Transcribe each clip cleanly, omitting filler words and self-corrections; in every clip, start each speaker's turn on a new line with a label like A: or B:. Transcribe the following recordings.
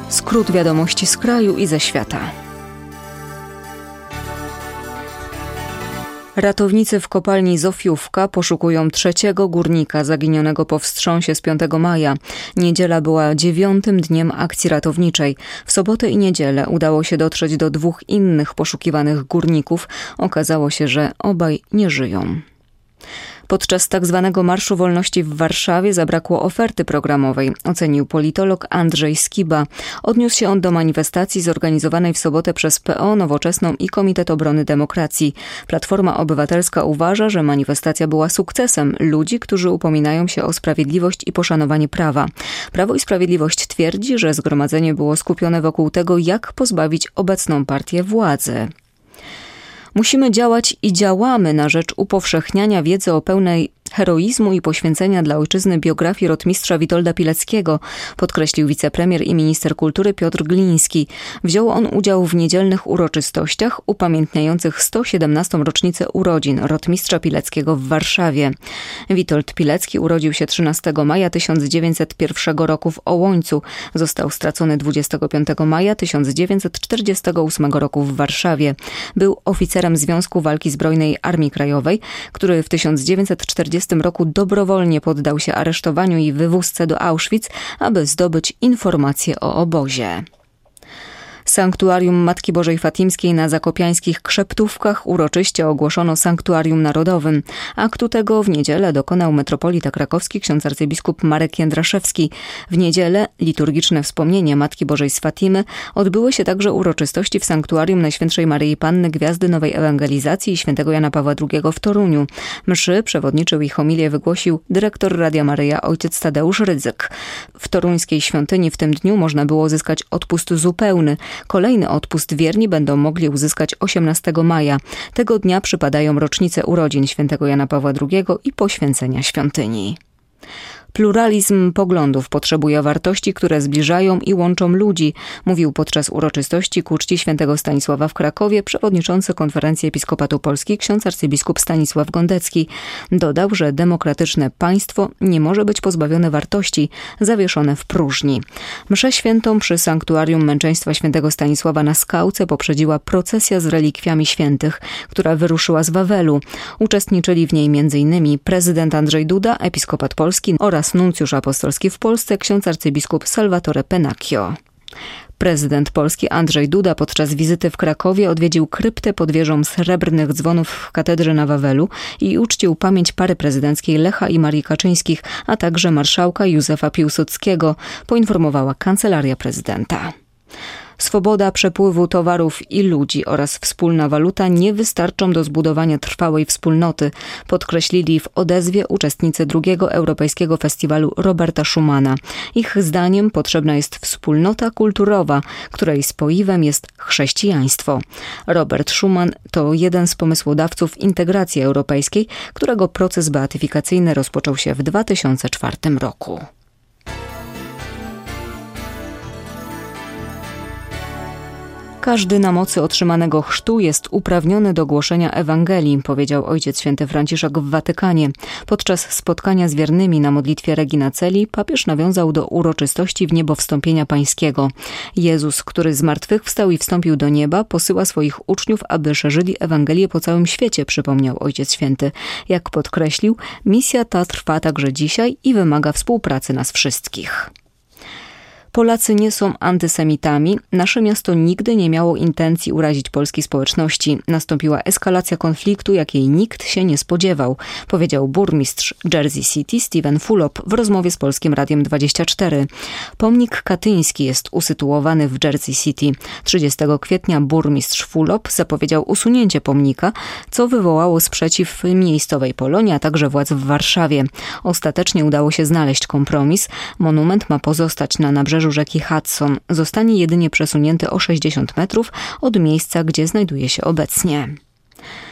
A: Skrót wiadomości z kraju i ze świata. Ratownicy w kopalni Zofiówka poszukują trzeciego górnika zaginionego po wstrząsie z 5 maja. Niedziela była 9. dniem akcji ratowniczej. W sobotę i niedzielę udało się dotrzeć do 2 innych poszukiwanych górników. Okazało się, że obaj nie żyją. Podczas tzw. Marszu Wolności w Warszawie zabrakło oferty programowej, ocenił politolog Andrzej Skiba. Odniósł się on do manifestacji zorganizowanej w sobotę przez PO, Nowoczesną i Komitet Obrony Demokracji. Platforma Obywatelska uważa, że manifestacja była sukcesem ludzi, którzy upominają się o sprawiedliwość i poszanowanie prawa. Prawo i Sprawiedliwość twierdzi, że zgromadzenie było skupione wokół tego, jak pozbawić obecną partię władzy. Musimy działać i działamy na rzecz upowszechniania wiedzy o pełnej heroizmu i poświęcenia dla ojczyzny biografii rotmistrza Witolda Pileckiego, podkreślił wicepremier i minister kultury Piotr Gliński. Wziął on udział w niedzielnych uroczystościach upamiętniających 117. rocznicę urodzin rotmistrza Pileckiego w Warszawie. Witold Pilecki urodził się 13 maja 1901 roku w Ołońcu. Został stracony 25 maja 1948 roku w Warszawie. Był oficerem Związku Walki Zbrojnej Armii Krajowej, który w 1940 roku dobrowolnie poddał się aresztowaniu i wywózce do Auschwitz, aby zdobyć informacje o obozie. Sanktuarium Matki Bożej Fatimskiej na zakopiańskich Krzeptówkach uroczyście ogłoszono sanktuarium narodowym. Aktu tego w niedzielę dokonał metropolita krakowski ksiądz arcybiskup Marek Jędraszewski. W niedzielę liturgiczne wspomnienie Matki Bożej z Fatimy odbyły się także uroczystości w sanktuarium Najświętszej Maryi Panny Gwiazdy Nowej Ewangelizacji i świętego Jana Pawła II w Toruniu. Mszy przewodniczył i homilię wygłosił dyrektor Radia Maryja ojciec Tadeusz Rydzyk. W toruńskiej świątyni w tym dniu można było uzyskać odpust zupełny. Kolejny odpust wierni będą mogli uzyskać 18 maja. Tego dnia przypadają rocznice urodzin świętego Jana Pawła II i poświęcenia świątyni. Pluralizm poglądów potrzebuje wartości, które zbliżają i łączą ludzi, mówił podczas uroczystości ku czci świętego Stanisława w Krakowie przewodniczący Konferencji Episkopatu Polski ksiądz arcybiskup Stanisław Gondecki. Dodał, że demokratyczne państwo nie może być pozbawione wartości zawieszone w próżni. Mszę świętą przy sanktuarium męczeństwa świętego Stanisława na Skałce poprzedziła procesja z relikwiami świętych, która wyruszyła z Wawelu. Uczestniczyli w niej m.in. prezydent Andrzej Duda, episkopat polski oraz nuncjusz apostolski w Polsce ksiądz arcybiskup Salvatore Pennacchio. Prezydent Polski Andrzej Duda podczas wizyty w Krakowie odwiedził kryptę pod wieżą srebrnych dzwonów w katedrze na Wawelu i uczcił pamięć pary prezydenckiej Lecha i Marii Kaczyńskich, a także marszałka Józefa Piłsudskiego, poinformowała Kancelaria Prezydenta. Swoboda przepływu towarów i ludzi oraz wspólna waluta nie wystarczą do zbudowania trwałej wspólnoty, podkreślili w odezwie uczestnicy drugiego Europejskiego Festiwalu Roberta Schumana. Ich zdaniem potrzebna jest wspólnota kulturowa, której spoiwem jest chrześcijaństwo. Robert Schuman to jeden z pomysłodawców integracji europejskiej, którego proces beatyfikacyjny rozpoczął się w 2004 roku. Każdy na mocy otrzymanego chrztu jest uprawniony do głoszenia Ewangelii, powiedział Ojciec Święty Franciszek w Watykanie. Podczas spotkania z wiernymi na modlitwie Regina Coeli papież nawiązał do uroczystości wniebowstąpienia pańskiego. Jezus, który zmartwychwstał i wstąpił do nieba, posyła swoich uczniów, aby szerzyli Ewangelię po całym świecie, przypomniał Ojciec Święty. Jak podkreślił, misja ta trwa także dzisiaj i wymaga współpracy nas wszystkich. Polacy nie są antysemitami. Nasze miasto nigdy nie miało intencji urazić polskiej społeczności. Nastąpiła eskalacja konfliktu, jakiej nikt się nie spodziewał, powiedział burmistrz Jersey City Steven Fulop w rozmowie z Polskim Radiem 24. Pomnik katyński jest usytuowany w Jersey City. 30 kwietnia burmistrz Fulop zapowiedział usunięcie pomnika, co wywołało sprzeciw miejscowej Polonii, a także władz w Warszawie. Ostatecznie udało się znaleźć kompromis. Monument ma pozostać na nabrzeżu rzeki Hudson. Zostanie jedynie przesunięty o 60 metrów od miejsca, gdzie znajduje się obecnie.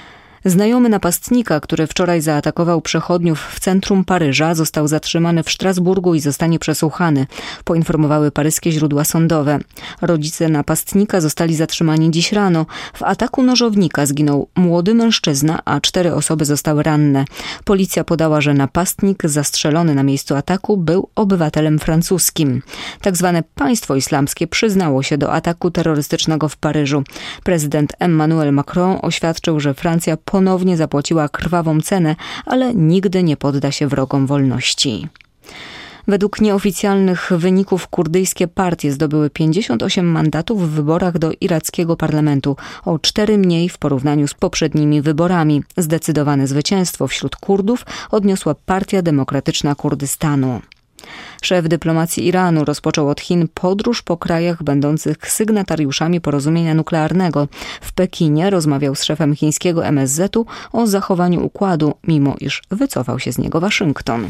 A: Znajomy napastnika, który wczoraj zaatakował przechodniów w centrum Paryża, został zatrzymany w Strasburgu i zostanie przesłuchany, poinformowały paryskie źródła sądowe. Rodzice napastnika zostali zatrzymani dziś rano. W ataku nożownika zginął młody mężczyzna, a 4 osoby zostały ranne. Policja podała, że napastnik zastrzelony na miejscu ataku był obywatelem francuskim. Tak zwane państwo islamskie przyznało się do ataku terrorystycznego w Paryżu. Prezydent Emmanuel Macron oświadczył, że Francja ponownie zapłaciła krwawą cenę, ale nigdy nie podda się wrogom wolności. Według nieoficjalnych wyników kurdyjskie partie zdobyły 58 mandatów w wyborach do irackiego parlamentu, o 4 mniej w porównaniu z poprzednimi wyborami. Zdecydowane zwycięstwo wśród Kurdów odniosła Partia Demokratyczna Kurdystanu. Szef dyplomacji Iranu rozpoczął od Chin podróż po krajach będących sygnatariuszami porozumienia nuklearnego. W Pekinie rozmawiał z szefem chińskiego MSZ-u o zachowaniu układu, mimo iż wycofał się z niego Waszyngton.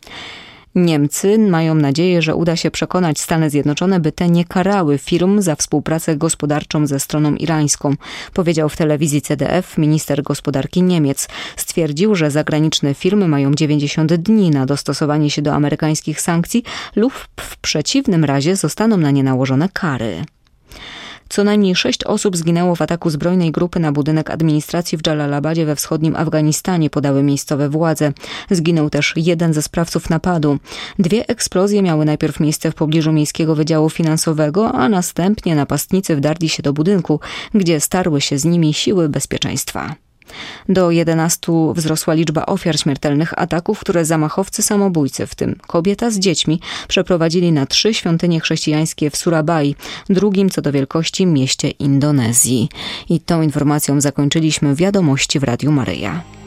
A: Niemcy mają nadzieję, że uda się przekonać Stany Zjednoczone, by te nie karały firm za współpracę gospodarczą ze stroną irańską, powiedział w telewizji CDF minister gospodarki Niemiec. Stwierdził, że zagraniczne firmy mają 90 dni na dostosowanie się do amerykańskich sankcji lub w przeciwnym razie zostaną na nie nałożone kary. Co najmniej 6 osób zginęło w ataku zbrojnej grupy na budynek administracji w Dżalalabadzie we wschodnim Afganistanie, podały miejscowe władze. Zginął też jeden ze sprawców napadu. 2 eksplozje miały najpierw miejsce w pobliżu Miejskiego Wydziału Finansowego, a następnie napastnicy wdarli się do budynku, gdzie starły się z nimi siły bezpieczeństwa. Do 11 wzrosła liczba ofiar śmiertelnych ataków, które zamachowcy samobójcy, w tym kobieta z dziećmi, przeprowadzili na 3 świątynie chrześcijańskie w Surabai, drugim co do wielkości mieście Indonezji. I tą informacją zakończyliśmy wiadomości w Radiu Maryja.